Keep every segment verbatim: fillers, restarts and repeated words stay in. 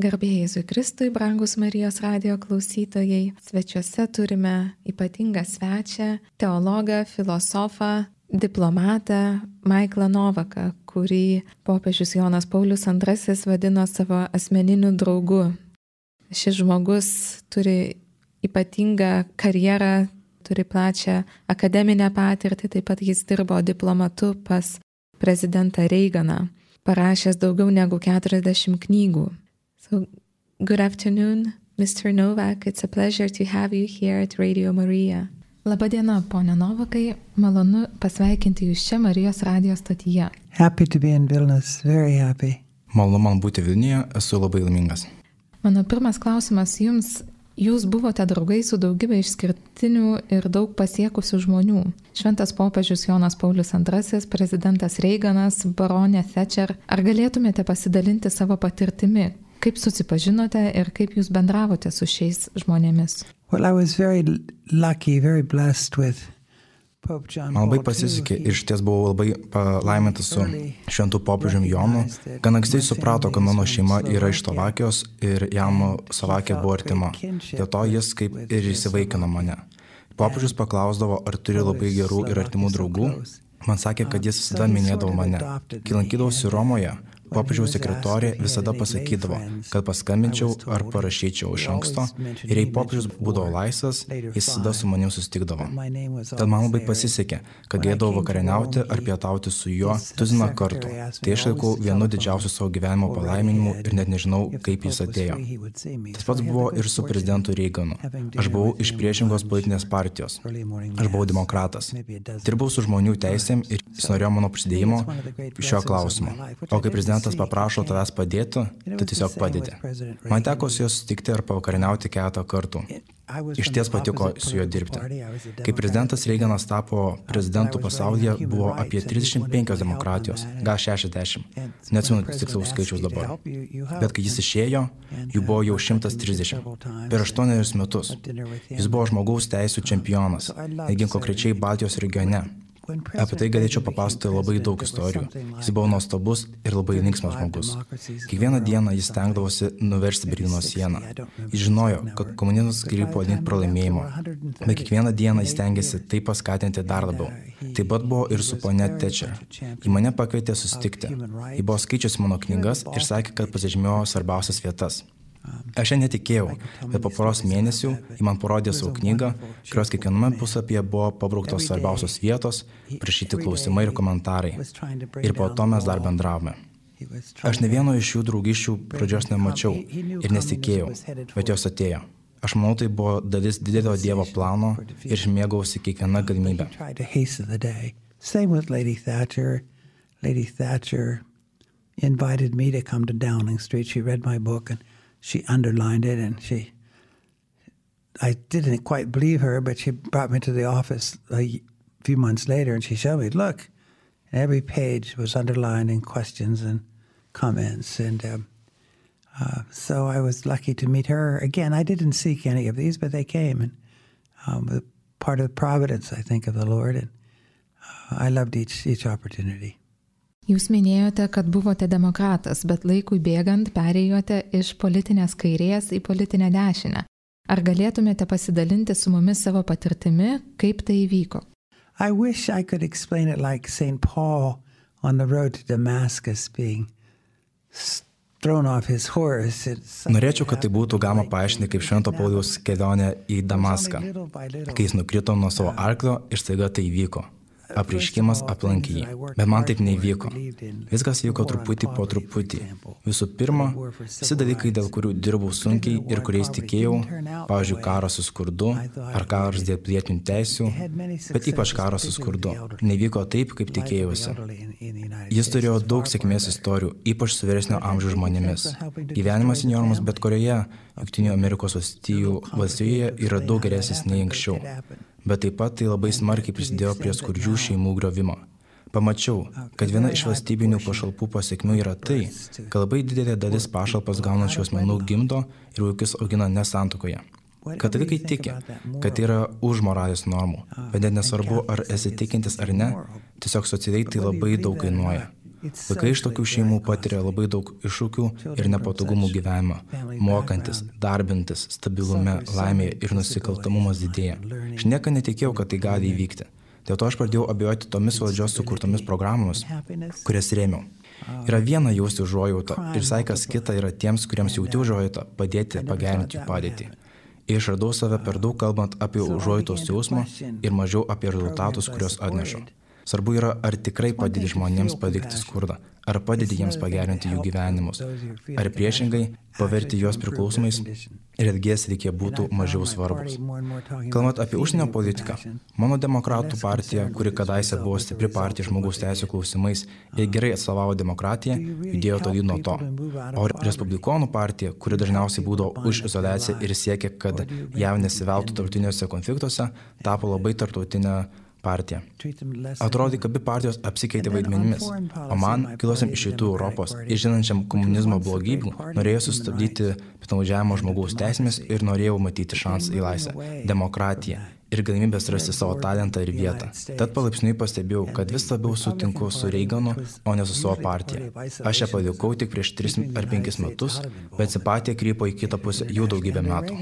Garbė Jėzui Kristui, brangus Marijos radijo klausytojai. Svečiuose turime ypatingą svečią, teologą, filosofą, diplomatą Maiklą Novaką, kurį popiežius Jonas Paulius antrasis vadino savo asmeniniu draugu. Šis žmogus turi ypatingą karjerą, turi plačią akademinę patirtį, taip pat jis dirbo diplomatu pas prezidentą Reiganą, parašęs daugiau negu keturiasdešimt knygų. So, good afternoon, Mister Novak. It's a pleasure to have you here at Radio Maria. Labadiena, ponia Novakai. Malonu pasveikinti jūs čia Marijos radijo stotyje. Happy to be in Vilnius, very happy. Malonu man būti Vilniuje, esu labai laimingas. Mano pirmas klausimas jums. Jūs buvote draugai su daugybė išskirtinių ir daug pasiekusių žmonių. Šventas popiežius Jonas Paulius antrasis, prezidentas Reiganas, baronė Thatcher. Ar galėtumėte pasidalinti savo patirtimi? Kaip susipažinote ir kaip jūs bendravote su šiais žmonėmis? Well, I was very lucky, very blessed with Pope John Paul Man labai pasisekė ir šties buvau labai palaimintas su šventu popiežiumi Jonu. Gan anksti suprato, kad mano šeima yra iš Slovakijos ir jam Slovakija buvo artima. Dėl to jis kaip ir įsivaikino mane. Popiežius paklausdavo, ar turi labai gerų ir artimų draugų. Man sakė, kad jis visada minėdavo mane. Kai lankydavausi Romoje, popiežiaus sekretorė visada pasakydavo, kad paskambinčiau ar parašyčiau iš anksto ir jei popiežius būdavo laisvas, jis visada su manim susitikdavo. Tad man labai pasisekė, kad galėdavau vakarieniauti ar pietauti su juo tuziną kartų. Tai aš laikau vienu didžiausiu savo gyvenimo palaiminimu ir net nežinau, kaip jis atėjo. Tas pats buvo ir su prezidentu Reiganu. Aš buvau iš priešingos politinės partijos. Aš buvau demokratas. Dirbau su žmonių teisėm ir jis norėjo mano prisidėjimo šio klausimo. O kai prezidentas paprašo tavęs padėti, tu tiesiog padedi. Man teko su juo susitikti ar pavakarieniauti keletą kartų. Iš ties patiko su juo dirbti. Kai prezidentas Reiganas tapo prezidentu pasaulyje, buvo apie trisdešimt penkios demokratijos, gal šešiasdešimt. Neatsimenu tikslaus skaičiaus dabar. Bet kai jis išėjo, jų buvo jau šimtas trisdešimt. Per aštuonerius metus. Jis buvo žmogaus teisų čempionas, netgi konkrečiai Baltijos regione. Apie tai galėčiau papasakoti labai daug istorijų. Jis buvo nuostabus ir labai linksmas žmogus. Kiekvieną dieną jis stengdavosi nuversti Berlyno sieną. Jis žinojo, kad komunizmas krypo link pralaimėjimo, bet kiekvieną dieną jis stengėsi tai paskatinti dar labiau. Taip pat buvo ir su ponia Thatcher. Ji mane pakvietė susitikti. Ji buvo skaičiusi mano knygas ir sakė, kad pasižymėjo svarbiausias vietas. Aš ją netikėjau, bet po poros mėnesių ji man parodė savo knygą, kurios kiekviename puslapyje buvo pabrauktos svarbiausios vietos, prašyti klausimai ir komentarai. Ir po to mes dar bendravome. Aš ne vieno iš jų draugiščių pradžios nemačiau ir nesitikėjau, bet jos atėjo. Aš manau, tai buvo dalis didelio Dievo plano ir aš mėgausi kiekvieną galimybę. Same with Lady Thatcher. Lady Thatcher invited me to come to Downing Street. She read my book and she underlined it, and she, I didn't quite believe her, but she brought me to the office a few months later, and she showed me, look, and every page was underlined in questions and comments, and um, uh, so I was lucky to meet her. Again, I didn't seek any of these, but they came, and um, the part of the providence, I think, of the Lord, and uh, I loved each each opportunity. Jūs minėjote, kad buvote demokratas, bet laikui bėgant perėjote iš politinės kairės į politinę dešinę. Ar galėtumėte pasidalinti su mumis savo patirtimi, kaip tai įvyko? I wish I could explain it like Saint Paul on the road to Damascus being thrown off his horse. Norėčiau, kad tai būtų galima paaiškinti kaip Švento Pauliaus kelionė į Damaską, kai jis nukrito nuo savo arklio ir staiga tai įvyko. Apreiškimas aplankė jį. Bet man taip neįvyko. Viskas vyko truputį po truputį. Visų pirma, visi dalykai, dėl kurių dirbau sunkiai ir kuriais tikėjau, pavyzdžiui, karas su skurdu ar karas dėl pilietinių teisių, bet ypač karas su skurdu, nevyko taip, kaip tikėjausi. Jis turėjo daug sėkmės istorijų, ypač su vyresnio amžiaus žmonėmis. Gyvenimas senjorams bet kurioje Jungtinių Amerikos valstijų valstijoje yra daug geresnis nei anksčiau. Bet taip pat tai labai smarkiai prisidėjo prie skurdžių šeimų griovimo. Pamačiau, kad viena iš valstybinių pašalpų pasekmių yra tai, kad labai didelė dalis pašalpas gaunančių asmenų gimdo ir vaikus augina ne santuokoje. Katalikai tiki, kad tai yra už moralės normų, bet net nesvarbu, ar esi tikintis ar ne, tiesiog socialiai tai labai daug kainuoja. Vaikai iš tokių šeimų patiria labai daug iššūkių ir nepatogumų gyvenimą, mokantis, darbintis, stabilume, laimėje ir nusikaltamumas didėja. Aš niekada netikėjau, kad tai gali įvykti. Dėl to aš pradėjau abejoti tomis valdžios sukurtomis programomis, kurias rėmiau. Yra viena jausti užuojautą ir visai kas kita yra tiems, kuriems jauti užuojautą, padėti pagerinti jų padėtį. Išradau save per daug kalbant apie užuojautos jausmą ir mažiau apie rezultatus, kuriuos atnešu. Svarbu yra, ar tikrai padedi žmonėms paveikti skurdą, ar padedi jiems pagerinti jų gyvenimus, ar priešingai paverti juos priklausomais ir elgies reikia būtų mažiau svarbus. Kalbant apie užsienio politiką, mano demokratų partija, kuri kadaise buvo stipri partija žmogaus teisių klausimais ir gerai atstovavo demokratiją, judėjo toli nuo to. O respublikonų partija, kuri dažniausiai būdavo už izoliaciją ir siekė, kad jav nesiveltų tarptautiniuose konfliktuose, tapo labai tarptautinė partija. Atrodė, kad abi partijos apsikeitė vaidmenimis, o man, kilusiam iš rytų Europos ir žinančiam komunizmo blogybių, norėjau sustabdyti piktnaudžiavimo žmogaus teisėmis ir norėjau matyti šansą į laisvę, demokratiją ir galimybės rasti savo talentą ir vietą. Tad palaipsniui pastebėjau, kad vis labiau sutinku su Reiganu, o ne su savo partija. Aš ją palikau tik prieš tris ar penkis metus, bet simpatija krypo į kitą pusę jau daugybę metų.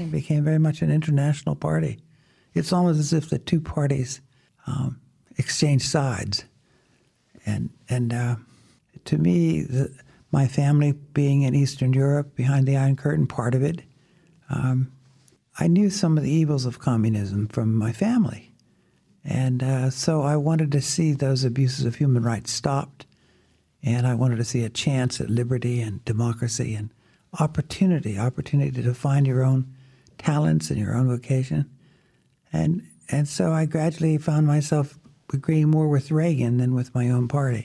Um, exchange sides. And, and uh, to me, the, my family being in Eastern Europe, behind the Iron Curtain, part of it, um, I knew some of the evils of communism from my family. And uh, so I wanted to see those abuses of human rights stopped. And I wanted to see a chance at liberty and democracy and opportunity, opportunity to find your own talents and your own vocation. And And so I gradually found myself agreeing more with Reagan than with my own party.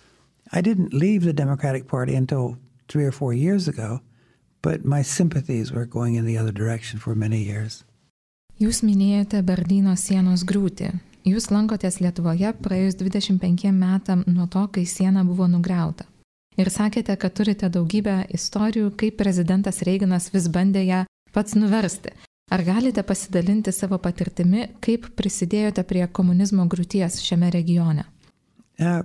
I didn't leave the Democratic Party until three or four years ago, but my sympathies were going in the other direction for many years. Jūs minėjote Berlyno sienos griūtį. Jūs lankotės Lietuvoje praėjus dvidešimt penkiem metam nuo to, kai siena buvo nugriauta. Ir sakėte, kad turite daugybę istorijų, kaip prezidentas Reiganas vis bandė ją pats nuversti. Ar galite pasidalinti savo patirtimi, kaip prisidėjote prie komunizmo griūties šiame regione? Uh,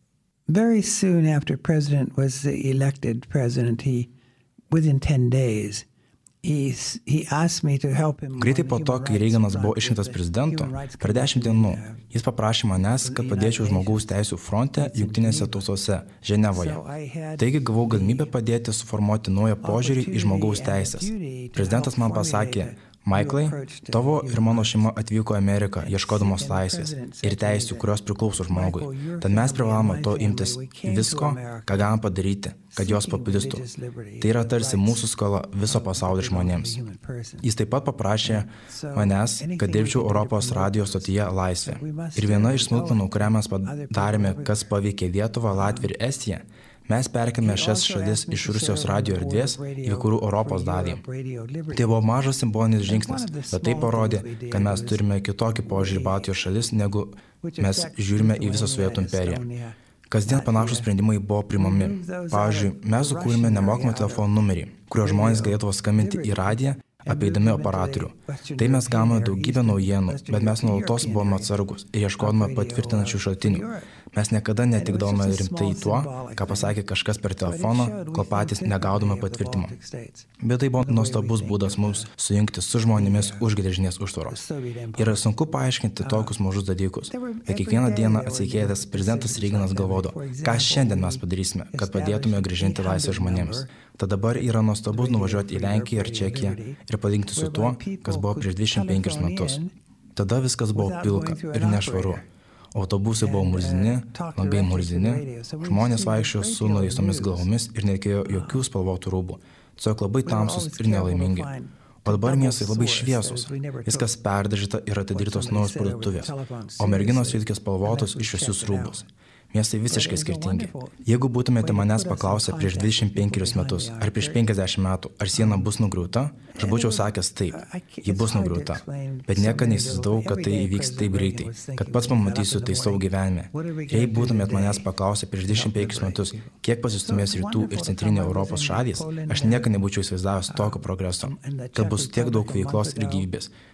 very soon after President was elected president, he, within ten days, he, he asked me to help him. Greitai po to, kai Reiganas buvo išrinktas prezidentu, per dešimt dienų jis paprašė manęs, kad padėčiau žmogaus teisų fronte Jungtinėse tautose Ženevoje. Taigi gavau galimybę padėti suformuoti naują požiūrį į žmogaus teisės. Prezidentas man pasakė: Maiklai, tavo ir mano šeima atvyko į Ameriką ieškodamos laisvės ir teisių, kurios priklauso žmogui. Tad mes privalome to imtis visko, ką galime padaryti, kad jos paplistų. Tai yra tarsi mūsų skola viso pasaulio žmonėms. Jis taip pat paprašė manęs, kad dirbčiau Europos radijo stotyje Laisvė. Ir viena iš smulkmenų, kurią mes padarėme, kas paveikė Lietuvą, Latviją ir Estiją, mes perkėlėme šias šalis iš Rusijos radijo erdvės į vakarų Europos dalį. Tai buvo mažas simbolinis žingsnis, bet tai parodė, kad mes turime kitokį požiūrį Baltijos šalis, negu mes žiūrime į visą Sovietų imperiją. Kasdien panašūs sprendimai buvo primami. Pavyzdžiui, mes sukūrėme nemokamą telefono numerį, kurio žmonės galėdavo skambinti į radiją, apeidami operatorių. Tai mes gavome daugybę naujienų, bet mes nuolatos buvome atsargus ir ieškodome patvirtinančių šaltinių. Mes niekada netikdavome rimtai tuo, ką pasakė kažkas per telefoną, kol patys negaudome patvirtimo. Bet tai buvo nuostabus būdas mums sujungti su žmonėmis už geležinės užtvaros. Yra sunku paaiškinti tokius mažus dalykus, bet kiekvieną dieną atsikėlęs prezidentas Reiganas galvodavo, ką šiandien mes padarysime, kad padėtume grąžinti laisvę žmonėms. Tad dabar yra nuostabus nuvažiuoti į Lenkiją ir Čekiją ir palyginti su tuo, kas buvo prieš dvidešimt penkis metus. Tada viskas buvo pilka ir nešvaru. Autobusai buvo murzini, langai murzini, žmonės vaikščiojo su nuleistomis galvomis ir nereikėjo jokių spalvotų rūbų. Tiesiog labai tamsus ir nelaimingi. O dabar miestai labai šviesus, viskas perdažyta ir atidarytos naujos parduotuvės, o merginos vilkės spalvotus iš šviesius rūbus. Miestai visiškai skirtingi. Jeigu būtumėte manęs paklausę prieš dvidešimt penkerius metus ar prieš penkiasdešimt metų, ar siena bus nugriauta, aš būčiau sakęs taip, ji bus nugriauta. Bet niekada neįsivaizdavau, kad tai įvyks taip greitai, kad pats pamatysiu tai savo gyvenime. Jei būtumėt manęs paklausę prieš dvidešimt penkerius metus, kiek pasistumės rytų ir centrinė Europos šalys, aš niekada nebūčiau įsivaizdavęs tokio progreso, kad bus tiek daug veiklos ir gyvybės.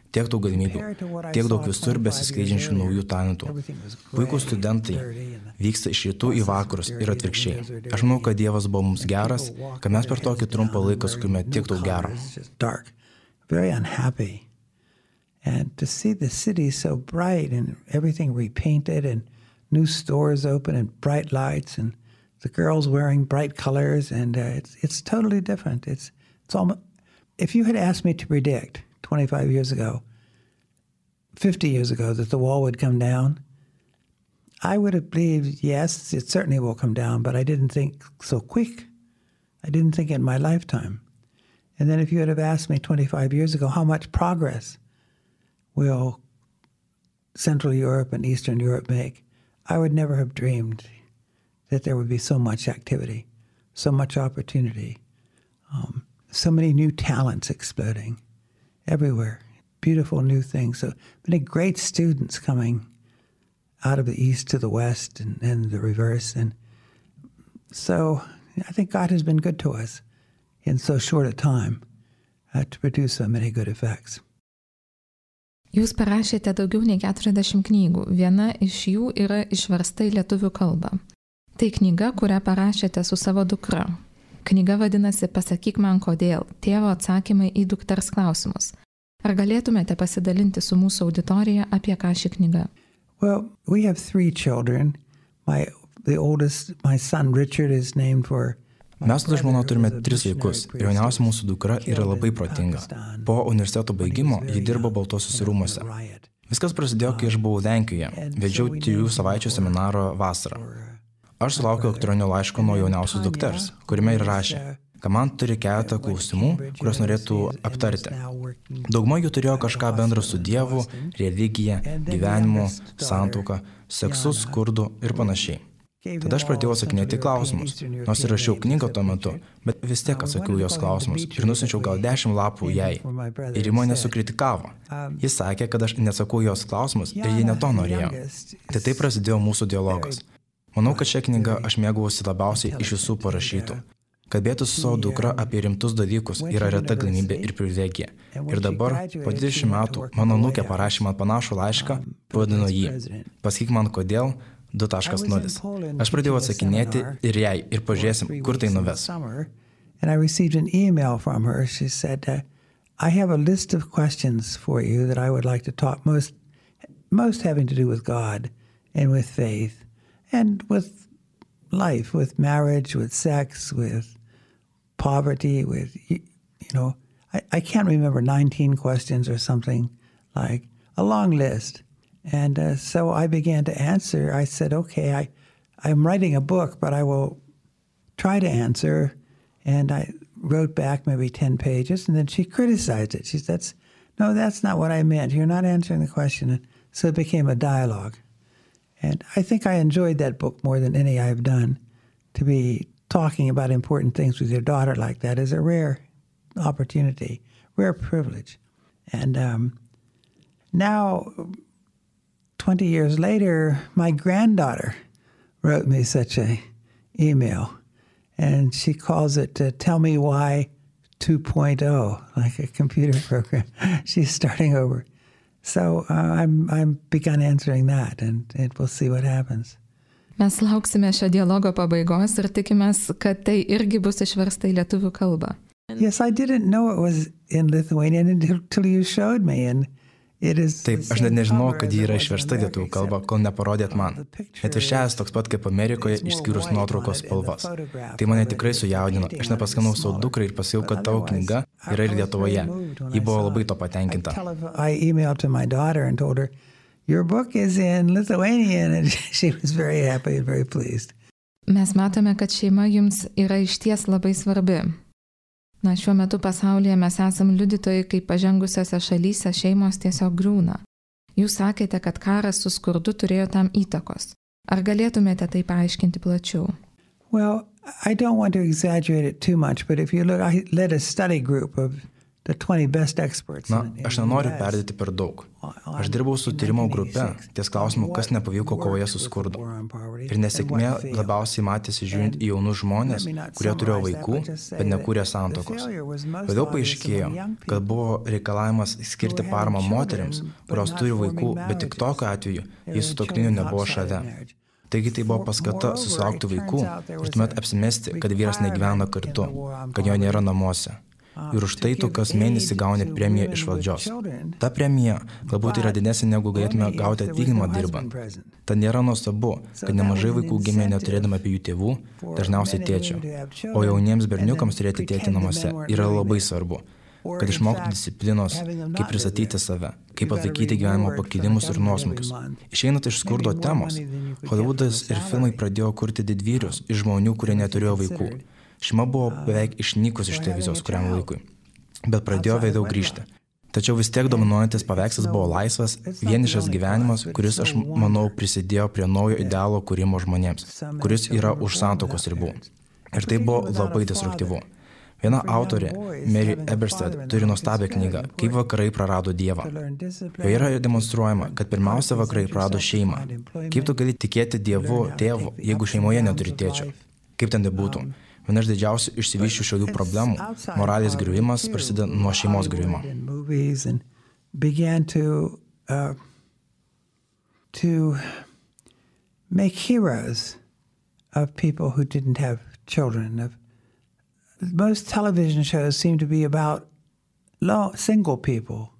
tiek daug galimybių, tiek daug visur besiskleidžiančių naujų talentų. Puikūs studentai vyksta iš rytų į vakarus ir atvirkščiai. Aš manau, kad Dievas buvo mums geras, kad mes per tokį trumpą laiką sukūrėme tiek daug gero. Very unhappy. And to see the city so bright and everything repainted and new stores open and bright lights and the girls wearing bright colors, and uh, it's it's totally different. It's it's almost, if you had asked me to predict twenty-five years ago, fifty years ago, that the wall would come down, I would have believed, yes, it certainly will come down, but I didn't think so quick. I didn't think in my lifetime. And then if you would have asked me twenty-five years ago, how much progress will Central Europe and Eastern Europe make, I would never have dreamed that there would be so much activity, so much opportunity, um, so many new talents exploding everywhere, beautiful new things. So many great students coming out of the East to the West and, and the reverse. And so I think God has been good to us in so short a time uh, to produce so many good effects. Jūs parašėte daugiau nei keturiasdešimt knygų. Viena iš jų yra išversta į lietuvių kalbą. Tai knyga, kurią parašėte su savo dukra. Knyga vadinasi Pasakyk man kodėl – tėvo atsakymai į dukters klausimus. Ar galėtumėte pasidalinti su mūsų auditorija, apie ką ši knyga? Well, we have three children. My, the oldest, my son Richard is named for... Mes su žmona turime tris vaikus ir jauniausia mūsų dukra yra labai protinga. Po universiteto baigimo ji dirbo Baltuosiuose rūmuose. Viskas prasidėjo, kai aš buvau Lenkijoje, vedžiau trijų savaičių seminaro vasarą. Aš sulaukiau elektroninio laiško nuo jauniausios dukters, kuriame ir rašė, kad man turi keletą klausimų, kuriuos norėtų aptarti. Dauguma jų turėjo kažką bendro su Dievu, religija, gyvenimu, santuoka, seksu, skurdu ir panašiai. Tada aš pradėjau atsakinėti klausimus, nors ir rašiau knygą tuo metu, bet vis tiek atsakiau jos klausimus ir nusinčiau gal dešimt lapų jai. Ir ji mane sukritikavo. Jis sakė, kad aš neatsakau jos klausimus ir ji ne to norėjo. Tai taip prasidėjo mūsų dialogas. Manau, kad šią knygą aš mėgaujuosi labiausiai iš visų parašytų. Kalbėti su savo dukra apie rimtus dalykus yra reta galimybė ir privilegija. Ir dabar, po dvidešimt metų, mano anūkė parašė man panašų laišką, pavadino jį Pasakyk man kodėl du taškas nulis. Aš pradėjau atsakinėti ir jai, ir pažiūrėsim, kur tai nuves. And I received an email from her. She said, uh, I have a list of questions for you that I would like to talk, most, most having to do with God and with faith and with life, with marriage, with sex, with poverty, with, you know, I, I can't remember nineteen questions or something, like a long list. And uh, so I began to answer. I said, okay, I, I'm writing a book, but I will try to answer. And I wrote back maybe ten pages, and then she criticized it. She said, no, that's not what I meant. You're not answering the question. And so it became a dialogue. And I think I enjoyed that book more than any I've done. To be talking about important things with your daughter like that is a rare opportunity, rare privilege. And um, now... twenty years later, my granddaughter wrote me such an email, and she calls it uh, Tell Me Why two point oh, like a computer program. She's starting over. So uh, I'm, I'm begun answering that, and, and we'll see what happens. Mes lauksime šio dialogo pabaigos ir tikimės, kad tai irgi bus išversta į lietuvių kalbą. Yes, I didn't know it was in Lithuanian until, until you showed me, and Taip, aš net nežinau, kad ji yra išversta lietuvių kalba, kol neparodėt man. Net viršelis toks pat kaip Amerikoje, išskyrus nuotraukos spalvas. Tai mane tikrai sujaudino. Aš nepaskanau savo dukrai ir pasakiau, kad tavo knyga yra ir Lietuvoje. Ji buvo labai to patenkinta. I emailed to my daughter and told her, your book is in Lithuanian, and she was very happy and very pleased. Mes matome, kad šeima jums yra išties labai svarbi. Na, šiuo metu pasaulyje mes esam liudytojai, kaip pažengusiose šalyse šeimos tiesiog griūna. Jūs sakėte, kad karas su skurdu turėjo tam įtakos. Ar galėtumėte tai paaiškinti plačiau? Well, I don't want to exaggerate it too much, but if you look, I led a study group of Na, aš nenoriu perdėti per daug. Aš dirbau su tyrimo grupe ties klausimu, kas nepavyko kovoje su skurdu. Ir nesėkmė labiausiai matėsi žiūrint į jaunus žmonės, kurie turėjo vaikų, bet nekūrė santokos. Vėliau paaiškėjo, kad buvo reikalavimas skirti paramą moterims, kurios turi vaikų, bet tik tokiu atveju, jei sutuoktinių nebuvo šalia. Taigi tai buvo paskata susilaukti vaikų ir tuomet apsimesti, kad vyras negyvena kartu, kad jo nėra namuose. Ir už tai tu kas mėnesį gauni premiją iš valdžios. Ta premija galbūt yra didesnė, negu galėtume gauti atlyginimą dirbant. Tad nėra nuostabu, kad nemažai vaikų gimė neturėdami apie jų tėvų, dažniausiai tėčio. O jauniems berniukams turėti tėtį namuose yra labai svarbu, kad išmoktų disciplinos, kaip pristatyti save, kaip atlaikyti gyvenimo pakilimus ir nuosmukius. Išeinant iš skurdo temos, Hollywoodas ir filmai pradėjo kurti didvyrius iš žmonių, kurie neturėjo vaikų. Šeima buvo beveik išnykus iš televizijos kuriam laikui, bet pradėjo vėliau grįžti. Tačiau vis tiek dominuojantis paveikslas buvo laisvas, vienišas gyvenimas, kuris, aš manau, prisidėjo prie naujo idealo kūrimo žmonėms, kuris yra už santokos ribų. Ir tai buvo labai destruktyvu. Viena autorė, Mary Eberstadt, turi nuostabią knygą Kaip vakarai prarado Dievą. Joje yra demonstruojama, kad pirmiausia vakarai prarado šeimą. Kaip tu gali tikėti Dievu, tėvu, jeigu šeimoje neturi tėčio? Kaip ten būtų? Viena iš didžiausių išsivysčių šalių problemų, moralės griuvimas, prasideda nuo šeimos griuvimo. Began to, uh, to make heroes of people who didn't have children. Of, most television shows seem to be about low, single people,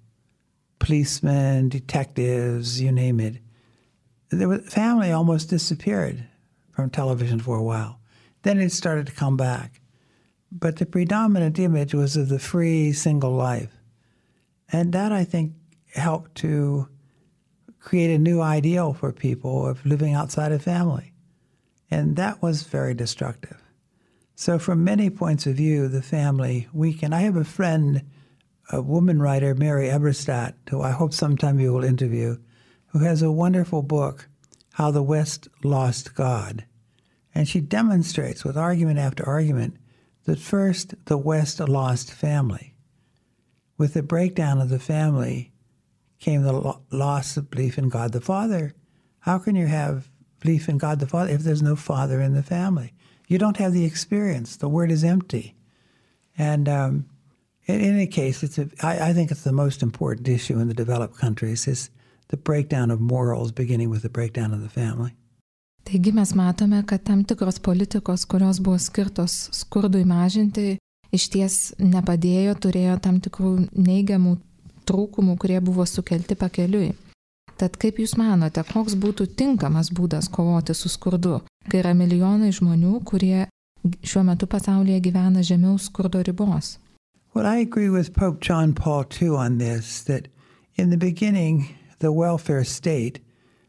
policemen, detectives, you name it. The family almost disappeared from television for a while. Then it started to come back. But the predominant image was of the free, single life. And that, I think, helped to create a new ideal for people of living outside of family. And that was very destructive. So from many points of view, the family weakened. I have a friend, a woman writer, Mary Eberstadt, who I hope sometime you will interview, who has a wonderful book, How the West Lost God. And she demonstrates with argument after argument that first the West lost family. With the breakdown of the family came the lo- loss of belief in God the Father. How can you have belief in God the Father if there's no father in the family? You don't have the experience. The word is empty. And um, in any case, it's a, I, I think it's the most important issue in the developed countries is the breakdown of morals, beginning with the breakdown of the family. Taigi mes matome, kad tam tikros politikos, kurios buvo skirtos skurdui mažinti, iš ties nepadėjo, turėjo tam tikrų neigiamų trūkumų, kurie buvo sukelti pakeliui. Tad kaip Jūs manote, koks būtų tinkamas būdas kovoti su skurdu, kai yra milijonai žmonių, kurie šiuo metu pasaulyje gyvena žemiau skurdo ribos? Well, I agree with Pope John Paul the Second on this, that in the beginning, the welfare state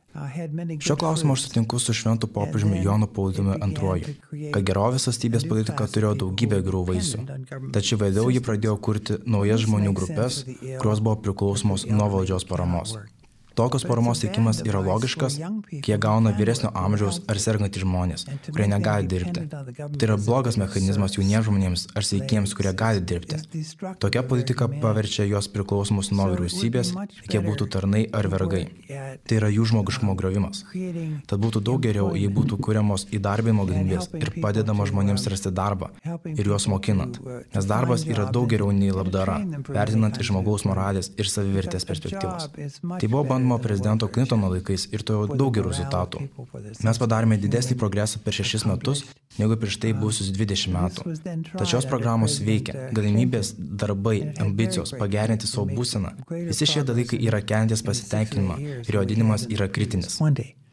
Šio klausimo aš sutinku su šventu popiežiumi Jonu Pauliumi antruoju, kad gerovės valstybės politika turėjo daugybę gerų vaisių. Tačiau vėliau ji pradėjo kurti naujas žmonių grupės, kurios buvo priklausomos nuo valdžios paramos. Tokios paramos teikimas yra logiškas, kai jie gauna vyresnio amžiaus ar sergantys žmonės, kurie negali dirbti. Tai yra blogas mechanizmas jauniems žmonėms ar sveikiems, kurie gali dirbti. Tokia politika paverčia juos priklausomus nuo vyriausybės, jie būtų tarnai ar vergai. Tai yra jų žmogiškumo griovimas. Tad būtų daug geriau, jei būtų kuriamos įdarbinimo galimybės ir padedama žmonėms rasti darbą ir juos mokinant. Nes darbas yra daug geriau nei labdara, vertinant iš žmogaus moralės ir savivertės perspektyvos. Tai buvo bandoma prezidento Clintono laikais ir to jau daug gerų rezultatų. Mes padarėme didesnį progresą per šešis metus, negu prieš tai buvusius dvidešimt metų. Tačios programos veikia, galimybės, darbai, ambicijos, pagerinti savo būseną. Visi šie dalykai yra keliantys pasitenkinimą ir jo didinimas yra kritinis.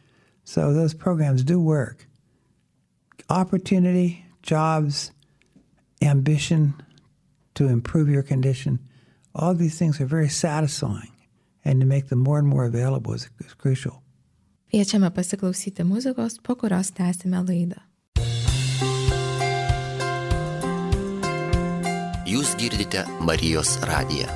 So those programs do work. Opportunity, jobs, ambition to improve your condition, all these things are very satisfying. And to make them more and more available is, is crucial. Kviečiame pasiklausyti muzikos, po kurios tęsime laidą. Jūs girdite Marijos radiją.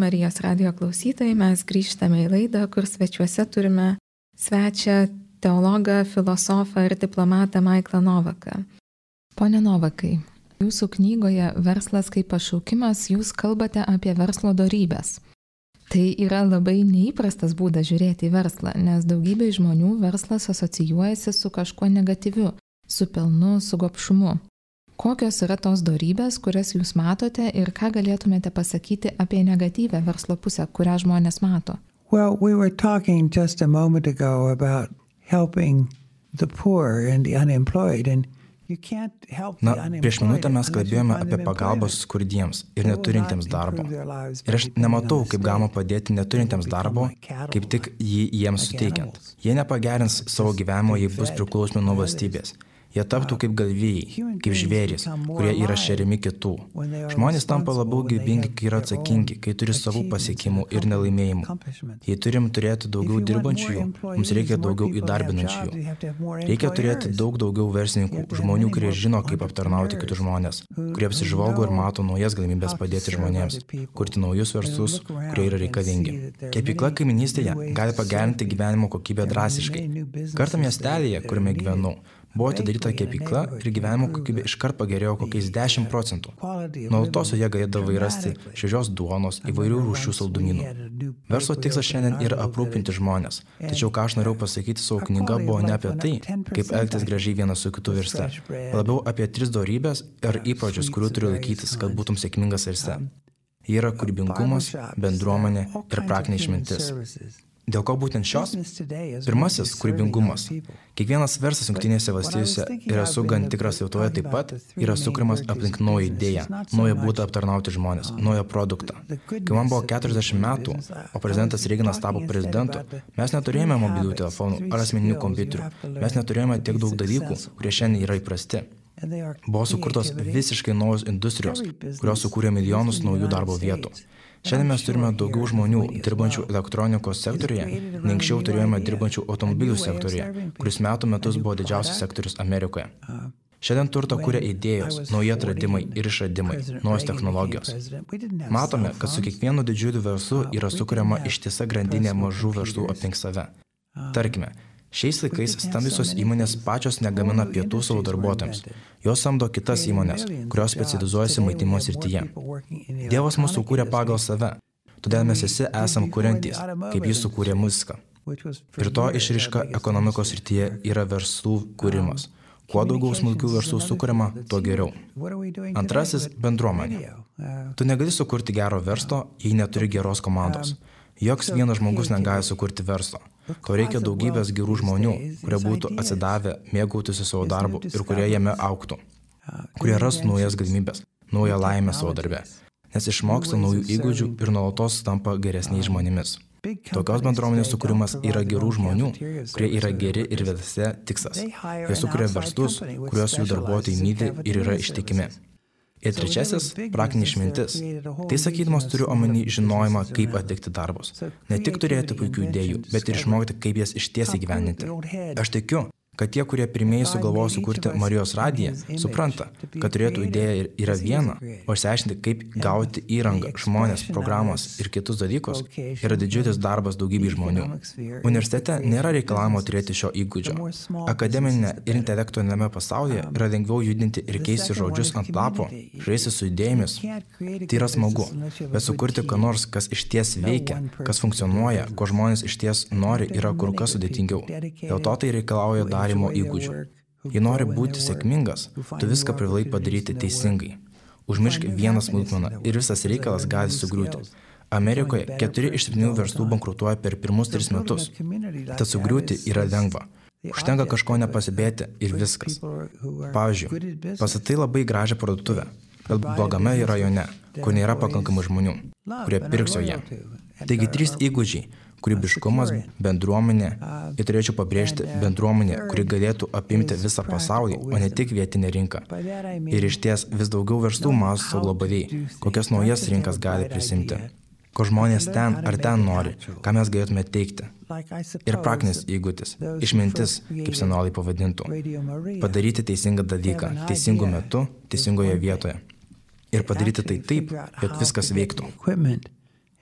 Marijos radijo klausytojai, mes grįžtame į laidą, kur svečiuose turime svečią teologą, filosofą ir diplomatą Maiklą Novaką. Pone Novakai, jūsų knygoje Verslas kaip pašaukimas jūs kalbate apie verslo dorybes. Tai yra labai neįprastas būdas žiūrėti į verslą, nes daugybė žmonių verslas asocijuojasi su kažkuo negatyviu, su pelnu, su gobšumu. Kokios yra tos dorybės, kurias jūs matote ir ką galėtumėte pasakyti apie negatyvę verslo pusę, kurią žmonės mato? Well, we were talking just a moment ago about helping the poor and the unemployed, and you can't help the Na, unemployed. prieš minutę mes kalbėjome apie pagalbą skurdiems ir neturintiems darbo. Ir aš nematau, kaip galima padėti neturintiems darbo, kaip tik jį jiems suteikiant. Jie nepagerins savo gyvenimo, jei bus priklausomi nuo valstybės. Jie taptų kaip galvijai, kaip žvėrys, kurie yra šeriami kitų. Žmonės tampa labiau gyvybingi, kai yra atsakingi, kai turi savų pasiekimų ir nelaimėjimų. Jei turim turėti daugiau dirbančiųjų, mums reikia daugiau įdarbinančiųjų. Reikia turėti daug daugiau verslininkų, žmonių, kurie žino, kaip aptarnauti kitus žmonės, kurie apsižvalgo ir mato naujas galimybės padėti žmonėms, kurti naujus verslus, kurie yra reikalingi. Kepykla kaiminystėje gali pagerinti gyvenimo kokybę drastiškai. Kartą miestelėje, kuriame gyvenau, buvo atidaryta kepykla ir gyvenimo kokybė iškart pagerėjo kokiais dešimt procentų. Nuolatos joje galėdavai rasti šviežios duonos, įvairių rūšių saldumynų. Verslo tikslas šiandien yra aprūpinti žmonės. Tačiau ką aš norėjau pasakyti savo knyga buvo ne apie tai, kaip elgtis gražiai vienas su kitu versle. Labiau apie tris dorybės ir įpročius, kurių turi laikytis, kad būtum sėkmingas versle. Jie yra kūrybingumas, bendruomenė ir praktinė išmintis. Dėl ko būtent šios? Pirmasis – kūrybingumas. Kiekvienas verslas Jungtinėse valstijose ir esu gan tikras Lietuvoje taip pat yra sukuriamas aplink naują idėją, naują būdą aptarnauti žmonės, naują produktą. Kai man buvo keturiasdešimt metų, o prezidentas Reiganas tapo prezidentu, mes neturėjome mobilių telefonų ar asmeninių kompiuterių. Mes neturėjome tiek daug dalykų, kurie šiandien yra įprasti. Buvo sukurtos visiškai naujos industrijos, kurios sukūrė milijonus naujų darbo vietų. Šiandien mes turime daugiau žmonių dirbančių elektronikos sektoriuje, nei anksčiau turėjome dirbančių automobilių sektoriuje, kuris metų metus buvo didžiausias sektorius Amerikoje. Šiandien turtą kuria idėjos, nauji atradimai ir išradimai, naujos technologijos. Matome, kad su kiekvienu didžiuliu verslu yra sukuriama ištisa grandinė mažų verslų aplink save. Tarkime, šiais laikais stambiosios įmonės pačios negamina pietų savo darbuotojams. Jos samdo kitas įmonės, kurios specializuojasi maitinimo srityje. Dievas mus sukūrė pagal save, todėl mes visi esam kuriantys, kaip jis sukūrė muziką. Ir to išriška ekonomikos srityje yra verslų kūrimas. Kuo daugiau smulkių verslų sukuriama, tuo geriau. Antrasis – bendruomenė. Tu negali sukurti gero verslo, jei neturi geros komandos. Joks vienas žmogus negali sukurti verslo. To reikia daugybės gerų žmonių, kurie būtų atsidavę, mėgautųsi savo darbu ir kurie jame augtų. Kurie rastų naujas galimybės, naują laimę savo darbe. Nes išmoksta naujų įgūdžių ir nuolatos tampa geresniais žmonėmis. Tokios bendruomenės sukūrimas yra gerų žmonių, kurie yra geri ir vedasi tikslas. Jie sukuria verslus, kuriuos jų darbuotojai myli ir yra ištikimi. Ir trečiasis – praktinė išmintis. Tai sakydamas turiu omeny žinojimą, kaip atlikti darbus. Ne tik turėti puikių idėjų, bet ir išmokti, kaip jas išties įgyvendinti. Aš tikiu, kad tie, kurie pirmieji sugalvojo sukurti Marijos radiją, supranta, kad turėtų idėja yra viena, o išsiaiškinti, kaip gauti įrangą, žmonės, programas ir kitus dalykus, yra didžiulis darbas daugybei žmonių. Universitete nėra reikalavimo turėti šio įgūdžio. Akademinė ir intelektualiame pasaulyje yra lengviau judinti ir keisti žodžius ant lapo, žaisti su idėjomis. Tai yra smagu, bet sukurti ką nors, kas išties veikia, kas funkcionuoja, ko žmonės išties nori, yra kur kas sudėtingiau. Dėl to tai reikalauja dar įgūdžių. Jei nori būti sėkmingas, tu viską privalai padaryti teisingai. Užmiršk vieną smulkmeną ir visas reikalas gali sugriūti. Amerikoje keturi iš septynių verslų bankrutuoja per pirmus tris metus. Tad sugriūti yra lengva. Užtenka kažko nepasibėti ir viskas. Pavyzdžiui, pastatai labai gražią parduotuvę, bet blogame rajone, kur nėra pakankamai žmonių, kurie pirks joje. Taigi trys įgūdžiai – kūrybiškumas, bendruomenė, ir turėčiau pabrėžti bendruomenė, kuri galėtų apimti visą pasaulį, o ne tik vietinę rinką. Ir išties vis daugiau verslų mąsto globaliai, kokias naujas rinkas gali prisimti, ko žmonės ten ar ten nori, ką mes galėtume teikti. Ir praktinis įgūdis, išmintis, kaip senoliai pavadintų, padaryti teisingą dalyką, teisingu metu, teisingoje vietoje. Ir padaryti tai taip, kad viskas veiktų.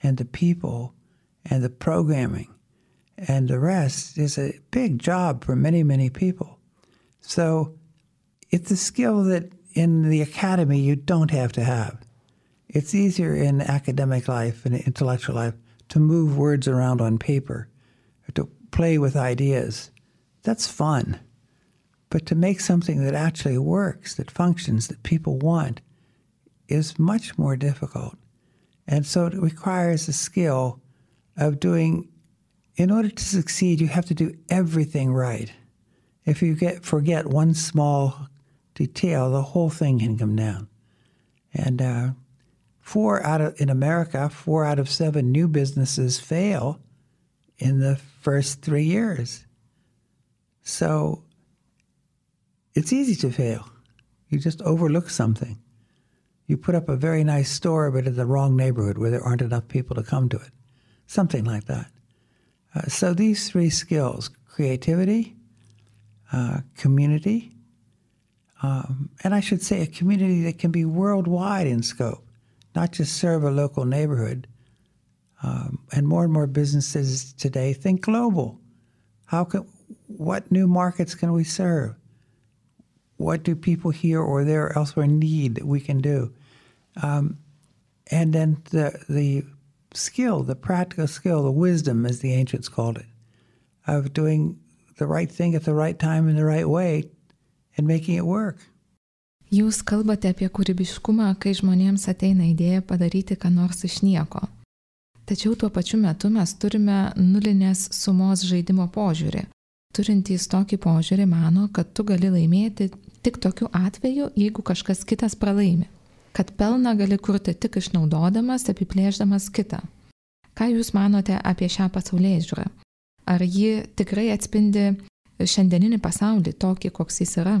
and the people and the programming and the rest is a big job for many, many people. So it's a skill that in the academy you don't have to have. It's easier in academic life and intellectual life to move words around on paper, or to play with ideas. That's fun. But to make something that actually works, that functions, that people want, is much more difficult. And so it requires a skill of doing, in order to succeed, you have to do everything right. If you get forget one small detail, the whole thing can come down. And uh, four out of, in America, four out of seven new businesses fail in the first three years. So it's easy to fail. You just overlook something. You put up a very nice store, but in the wrong neighborhood where there aren't enough people to come to it. Something like that. Uh, so these three skills, creativity, uh, community, um, and I should say a community that can be worldwide in scope, not just serve a local neighborhood. Um, and more and more businesses today think global. How can, what new markets can we serve? What do people here or there or elsewhere need that we can do? Um, and then the the skill, the practical skill, the wisdom, as the ancients called it, of doing the right thing at the right time in the right way and making it work. Jūs kalbate apie kūrybiškumą, kai žmonėms ateina idėja padaryti ką nors iš nieko. Tačiau tuo pačiu metu mes turime nulinės sumos žaidimo požiūrį. Turintys tokį požiūrį mano, kad tu gali laimėti tik tokiu atveju, jeigu kažkas kitas pralaimi. Kad pelną gali kurti tik išnaudodamas, apiplėšdamas kitą. Ką jūs manote apie šią pasaulėžiūrą? Ar ji tikrai atspindi šiandieninį pasaulį tokį, koks jis yra?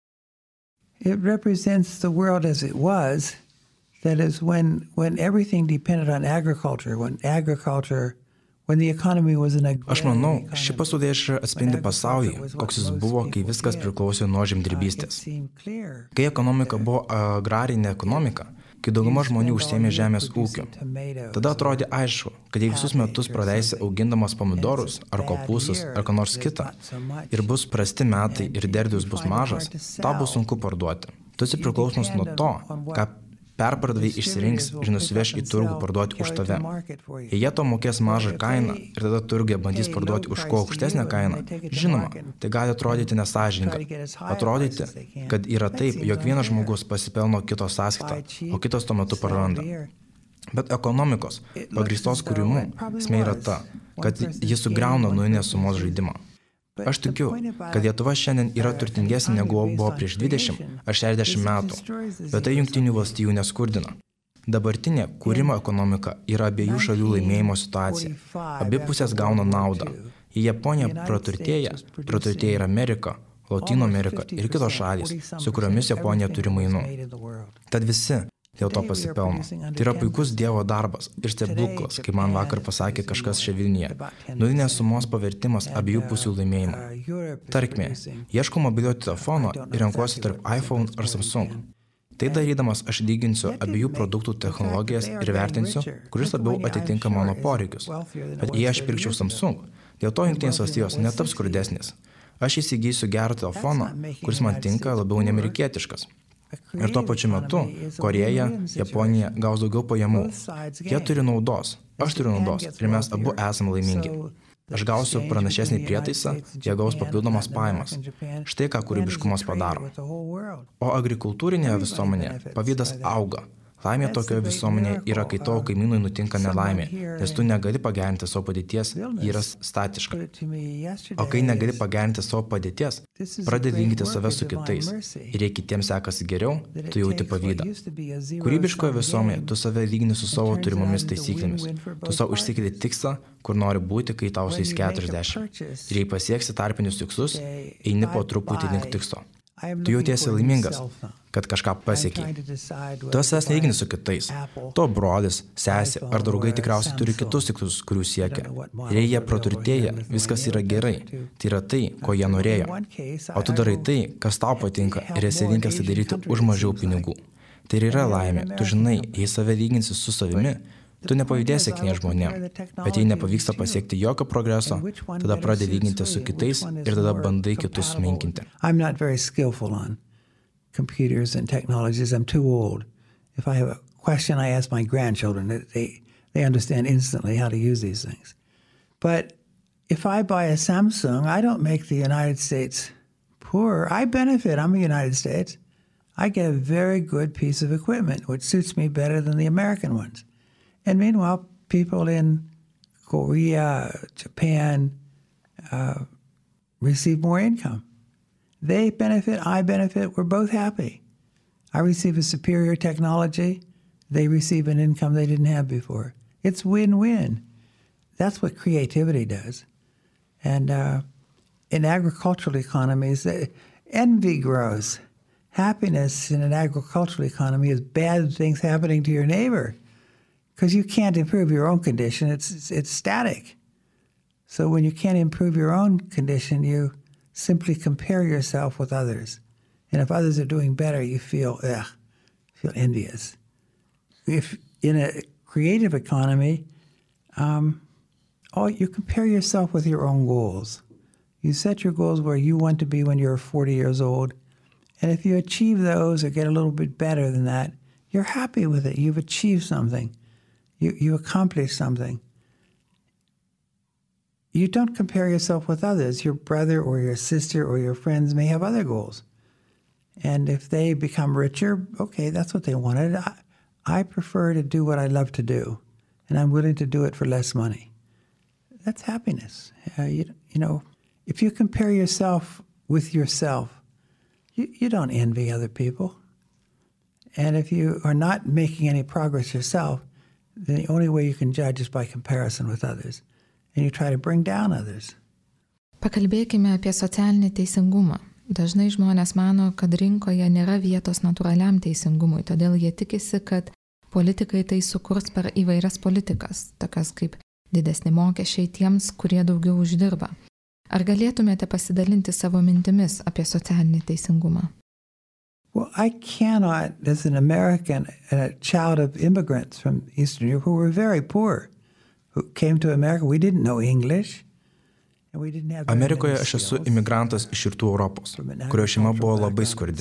It represents the world as it was. That is, when, when everything depended on agriculture, when agriculture, when the economy was an agrarian Aš manau, economy, ši pasaulėžiūra atspindi pasaulį, koks jis buvo, kai viskas priklausė nuo žemdirbystės. Kai ekonomika buvo agrarinė ekonomika, kai dauguma žmonių užsiėmė žemės ūkiu, tada atrodė aišku, kad jei visus metus praleisi augindamas pomidorus, ar kopūstus, ar ką nors kitą, ir bus prasti metai ir derlius bus mažas, tau bus sunku parduoti. Tu esi priklausomas nuo to, ką perpardavėjai išsirinks ir nusiveš į turgų parduoti už tave. Jei jie to mokės mažą kainą ir tada turgė bandys parduoti už kuo aukštesnę kainą, žinoma, tai gali atrodyti nesąžininga. Atrodyti, kad yra taip, jog vienas žmogus pasipelno kito sąskaitą, o kitas tuo metu praranda. Bet ekonomikos, pagrįstos kūrimu, esmė yra ta, kad jis sugriauna nulinės sumos žaidimą. Aš tikiu, kad Lietuva šiandien yra turtingesnė negu buvo prieš dvidešimt ar šešiasdešimt metų, bet tai Jungtinių valstijų neskurdina. Dabartinė kūrimo ekonomika yra abiejų šalių laimėjimo situacija. Abi pusės gauna naudą. Jei Japonija praturtėja, praturtėja ir Amerika, Lotynų Amerika ir kitos šalys, su kuriomis Japonija turi mainų. Tad visi dėl to pasipelno. Tai yra puikus Dievo darbas ir stebuklas, kaip man vakar pasakė kažkas čia Vilniuje. Nulinės sumos pavertimas abiejų pusių laimėjimo. Tarkime, ieškau mobiliojo telefono ir renkuosi tarp iPhone ar Samsung. Tai darydamas aš lyginsiu abiejų produktų technologijas ir vertinsiu, kuris labiau atitinka mano poreikius. Bet jei aš pirkčiau Samsung, dėl to Jungtinės valstijos netaps skurdesnės. Aš įsigysiu gerą telefoną, kuris man tinka labiau neamerikietiškas. Ir tuo pačiu metu Korėja, Japonija gaus daugiau pajamų. Jie turi naudos, aš turiu naudos ir mes abu esame laimingi. Aš gausiu pranašesnį prietaisą, jie gaus papildomas pajamas. Štai ką kūrybiškumas padaro. O agrikultūrinėje visuomenėje pavydas auga. Laimė tokioje visuomenėje yra, kai tavo kaimynui nutinka nelaimė, nes tu negali pagerinti savo padėties, ji yra statiška. O kai negali pagerinti savo padėties, pradedi lyginti save su kitais. Ir jei kitiems sekasi geriau, tu jauti pavydą. Kūrybiškoje visuomenėje tu save lygini su savo turimomis taisyklėmis. Tu savo išsikeli tikslą, kur nori būti, kai tau sueis keturiasdešimt. Ir jei pasieksi tarpinius tikslus, eini po truputį link tikslo. Tu jautiesi laimingas, kad kažką pasiekiai. Tu savęs nelygini su kitais. To brolis, sesė ar draugai tikriausiai turi kitus tikslus, kurių siekia. Ir jei jie praturtėja, viskas yra gerai. Tai yra tai, ko jie norėjo. O tu darai tai, kas tau patinka ir esi linkęs tai daryti už mažiau pinigų. Tai ir yra laimė. Tu žinai, jei save lyginsi su savimi, Tu nepavydėsi knies žmonėm, bet jei nepavyksta pasiekti jokio progreso, tada pradedi lyginti su kitais ir tada bandai kitus menkinti. I'm not very skillful on computers and technologies. I'm too old. If I have a question, I ask my grandchildren. They, they understand instantly how to use these things. But if I buy a Samsung, I don't make the United States poorer. I benefit. I'm the United States. I get a very good piece of equipment, which suits me better than the American ones. And meanwhile, people in Korea, Japan, uh, receive more income. They benefit, I benefit, we're both happy. I receive a superior technology, they receive an income they didn't have before. It's win-win. That's what creativity does. And uh, in agricultural economies, uh, envy grows. Happiness in an agricultural economy is bad things happening to your neighbor because you can't improve your own condition. It's, it's, it's static. So when you can't improve your own condition, you simply compare yourself with others. And if others are doing better, you feel, ugh, feel envious. If in a creative economy, um, oh, you compare yourself with your own goals. You set your goals where you want to be when you're forty years old. And if you achieve those or get a little bit better than that, you're happy with it. You've achieved something. You, you accomplished something. You don't compare yourself with others. Your brother or your sister or your friends may have other goals. And if they become richer, okay, that's what they wanted. I, I prefer to do what I love to do, and I'm willing to do it for less money. That's happiness. Uh, you, you know, if you compare yourself with yourself, you, you don't envy other people. And if you are not making any progress yourself, then the only way you can judge is by comparison with others. And you try to bring down others. Pakalbėkime apie socialinį teisingumą. Dažnai žmonės mano, kad rinkoje nėra vietos natūraliam teisingumui, todėl jie tikisi, kad politikai tai sukurs per įvairias politikas, tokias kaip didesni mokesčiai tiems, kurie daugiau uždirba. Ar galėtumėte pasidalinti savo mintimis apie socialinį teisingumą? Well, I cannot, as an American and a child of immigrants from Eastern Europe who were very poor, who came to America, we didn't know English. Amerikoje aš esu imigrantas iš Rytų Europos, kurio šeima buvo labai skurdi.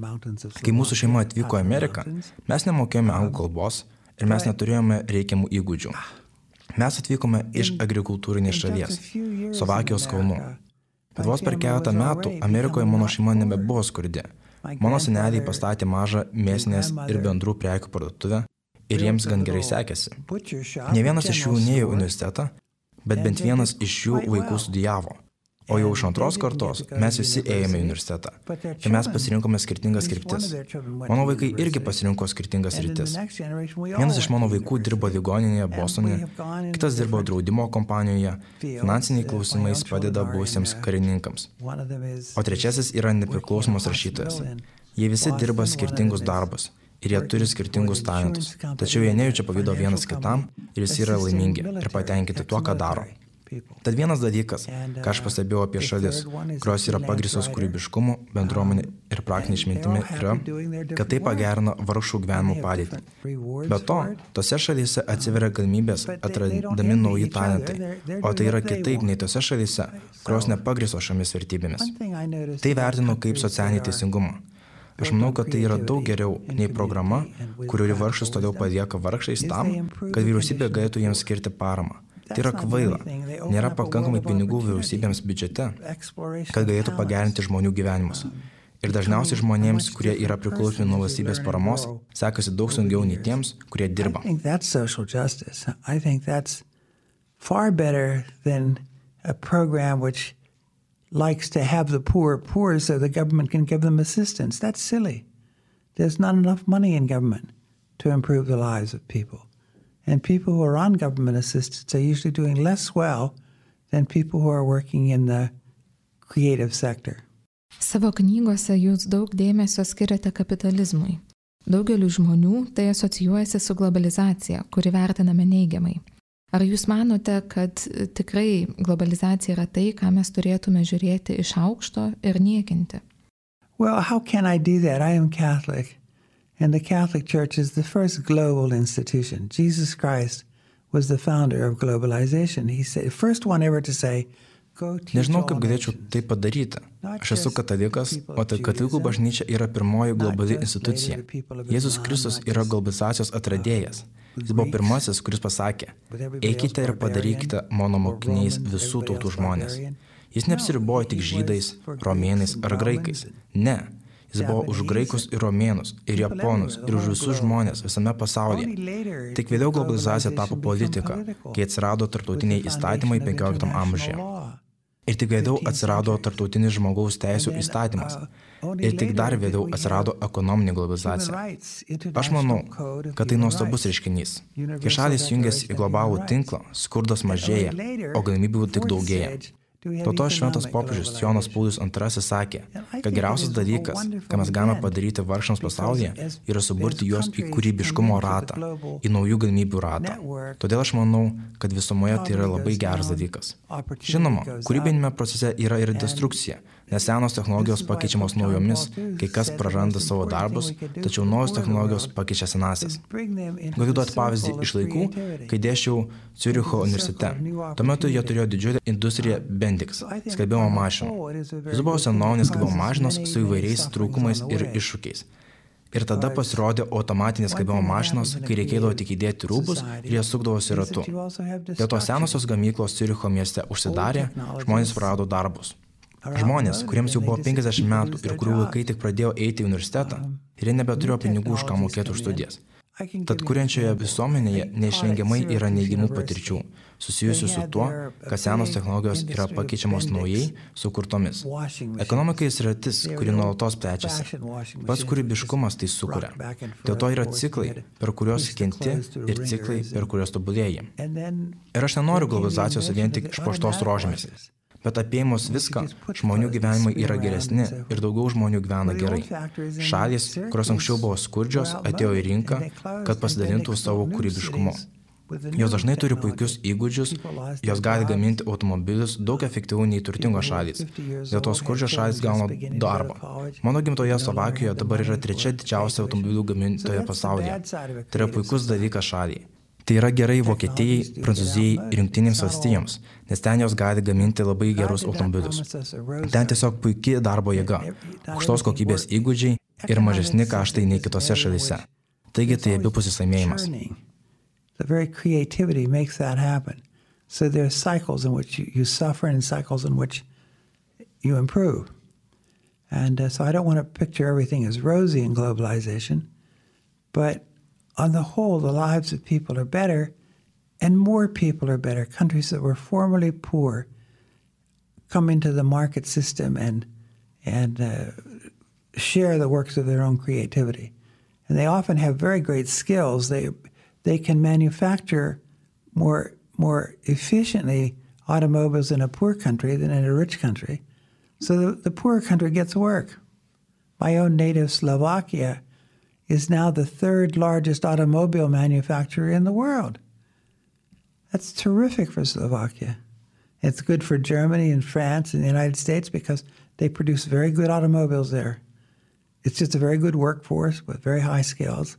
Kai mūsų šeima atvyko į Ameriką, mes nemokėjome anglų kalbos ir mes neturėjome reikiamų įgūdžių. Mes atvykome iš agrikultūrinės šalies, Slovakijos kalnų. Bet vos per keletą metų Amerikoje mano šeima nebebuvo skurdi. Mano seneliai pastatė mažą mėsinės ir bendrų prekių parduotuvę ir jiems gan gerai sekėsi. Ne vienas iš jų nėjo į universitetą, bet bent vienas iš jų vaikų studijavo. O jau iš antros kartos mes visi ėjome į universitetą. Ir mes pasirinkome skirtingas kryptis. Mano vaikai irgi pasirinko skirtingas rytis. Vienas iš mano vaikų dirbo ligoninėje Bostone, kitas dirbo draudimo kompanijoje, finansiniai klausimais padeda buvusiems karininkams. O trečiasis yra nepriklausomas rašytojas. Jie visi dirba skirtingus darbus. Ir jie turi skirtingus talentus. Tačiau jie nejaučia pavydo vienas kitam ir jis yra laimingi ir patenkinti tuo, ką daro. Tad vienas dalykas, ką aš pastebėjau apie šalis, kurios yra pagrįstos kūrybiškumu, bendruomenė ir praktinė išmintimi, yra, kad tai pagerina vargšų gyvenimo padėtį. Be to, tose šalyse atsiveria galimybės atradami nauji talentai, o tai yra kitaip nei tose šalyse, kurios nepagrįstos šiomis vertybėmis. Tai vertinu kaip socialinį teisingumą. Aš manau, kad tai yra daug geriau nei programa, kuri vargšus toliau palieka vargšais tam, kad vyriausybė galėtų jiems skirti paramą. Tai yra kvaila. Nėra pakankamai pinigų vyriausybėms biudžete, kad galėtų pagerinti žmonių gyvenimus. Ir dažniausiai žmonėms, kurie yra priklausomi nuo valstybės paramos, sekasi daug sunkiau nei tiems, kurie dirba. I think that's social justice. I think that's far better than a program which likes to have the poor poor so the government can give them assistance. That's silly. There's not enough money in government to improve the lives of people. And people who are on government assistance are usually doing less well than people who are working in the creative sector. Savo knygose jūs daug dėmesio skiriate kapitalizmui. Daugeliu žmonių tai asocijuojasi su globalizacija, kuri vertiname neigiamai. Ar jūs manote, kad tikrai globalizacija yra tai, ką mes turėtume žiūrėti iš aukšto ir niekinti? Well, how can I do that? I am Catholic, And the Catholic Church is the first global institution. Jesus Christ was the founder of globalization. He said, first one ever to say, Nežinau, kaip galėčiau tai padaryti. Aš esu katalikas, o tai katalikų bažnyčia yra pirmoji globali institucija. Jėzus Kristus yra globalizacijos atradėjas. Jis buvo pirmasis, kuris pasakė, eikite ir padarykite mano mokiniais visų tautų žmonės. Jis neapsiribojo tik žydais, romėnais ar graikais. Ne. Jis buvo už graikus ir romėnus, ir japonus, ir už visus žmonės visame pasaulyje. Tik vėliau globalizacija tapo politika, kai atsirado tarptautiniai įstatymai penkioliktam amžiuje. Ir tik vėliau atsirado tarptautinis žmogaus teisų įstatymas. Ir tik dar vėliau atsirado ekonominė globalizacija. Aš manau, kad tai nuostabus reiškinys. Kai šalys jungiasi į globalų tinklą, skurdas mažėja, o galimybių tik daugėja. Po to šventas popiežius Jonas Paulius antrasis sakė, kad geriausias dalykas, ką mes galime padaryti vargšams pasaulyje, yra suburti juos į kūrybiškumo ratą, į naujų galimybių ratą. Todėl aš manau, kad visumoje tai yra labai geras dalykas. Žinoma, kūrybinėme procese yra ir destrukcija, nes senos technologijos pakeičiamos naujomis, kai kas praranda savo darbus, tačiau naujos technologijos pakeičia senasias. Galiu duoti pavyzdį iš laikų, kai dėsčiau Ciuricho universitete. Tuo metu jie turėjo didžiulę industriją Bendix, skalbimo mašinų. Jis buvo senovinės skalbimo mašinos su įvairiais trūkumais ir iššūkiais. Ir tada pasirodė automatinės skalbimo mašinos, kai reikėdavo tik įdėti rūbus ir jie sukdavosi ratu. Dėl to senosios gamyklos Ciuricho mieste užsidarė, žmonės prarado darbus. Žmonės, kuriems jau buvo penkiasdešimt metų ir kurių vaikai tik pradėjo eiti į universitetą, ir jie nebeturėjo pinigų už ką mokėti už studijas. Tad kuriančioje visuomenėje neišvengiamai yra neigiamų patirčių, susijusių su tuo, kad senos technologijos yra pakeičiamos naujai sukurtomis. Ekonomika yra sritis, kuri nuolatos plečiasi. Pats kūrybiškumas tai sukuria. Dėl to yra ciklai, per kuriuos kenti, ir ciklai, per kuriuos tobulėji. Ir aš nenoriu globalizacijos vien tik išpuoštos rožėmis. Bet apėmus viską, žmonių gyvenimai yra geresni ir daugiau žmonių gyvena gerai. Šalys, kurios anksčiau buvo skurdžios, atėjo į rinką, kad pasidalintų savo kūrybiškumu. Jos dažnai turi puikius įgūdžius, jos gali gaminti automobilius daug efektyviau nei turtingos šalys. Dėl to skurdžios šalys gauna darbą. Mano gimtoje Slovakijoje dabar yra trečia didžiausia automobilių gamintoje pasaulyje. Tai yra puikus dalykas šaliai. Tai yra gerai Vokietijai, Prancūzijai ir Jungtinėms valstijoms, nes ten jos gali gaminti labai gerus automobilius. Ten tiesiog puikiai darbo jėga, aukštos kokybės įgūdžiai ir mažesni kaštai nei kitose šalyse. Taigi tai abipusis laimėjimas. The very creativity makes that happen. So there are cycles in which you, you suffer and cycles in which you improve. And uh, so I don't want to picture everything as rosy in globalization, but on the whole, the lives of people are better, and more people are better. Countries that were formerly poor come into the market system and and uh, share the works of their own creativity. And they often have very great skills. They they can manufacture more more efficiently automobiles in a poor country than in a rich country. So the, the poor country gets work. My own native Slovakia is now the third largest automobile manufacturer in the world. That's terrific for Slovakia. It's good for Germany and France and the United States because they produce very good automobiles there. It's just a very good workforce with very high skills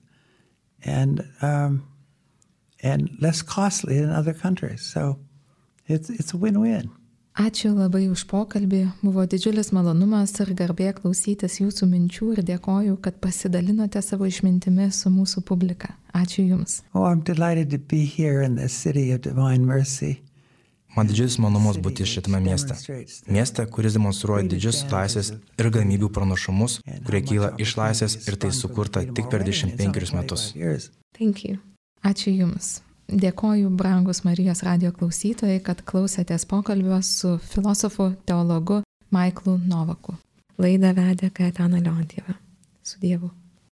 and um, and less costly than other countries. So it's it's a win-win. Ačiū labai už pokalbį, buvo didžiulis malonumas ir garbė klausytis jūsų minčių ir dėkoju, kad pasidalinote savo išmintimi su mūsų publika. Ačiū Jums. Oh, I'm delighted to be here in the city of Divine Mercy. Man didžiulis malonumas būti šitame mieste. Mieste, kuris demonstruoja didžius laisvės ir galimybių pranašumus, kurie kyla iš laisvės ir tai sukurta tik per dvidešimt penkerius metus. Thank you. Ačiū Jums. Dėkoju, brangus Marijos radijo klausytojai, kad klausėtės pokalbio su filosofu, teologu Maiklu Novaku. Laidą vedė Kaetana Leontjeva. Su Dievu.